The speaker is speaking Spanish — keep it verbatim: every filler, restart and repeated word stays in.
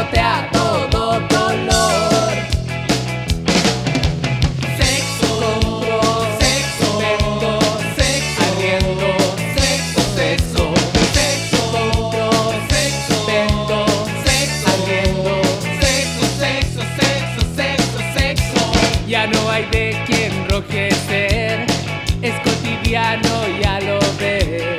fuerte a todo color. Sexo, compro, sexo, vendo, sexo, arriendo, sexo, sexo, sexo, compro, sexo, vendo, sexo, arriendo, sexo, sexo, sexo, sexo, sexo. Ya no hay de qué enrojecer, es cotidiano, ya lo ves.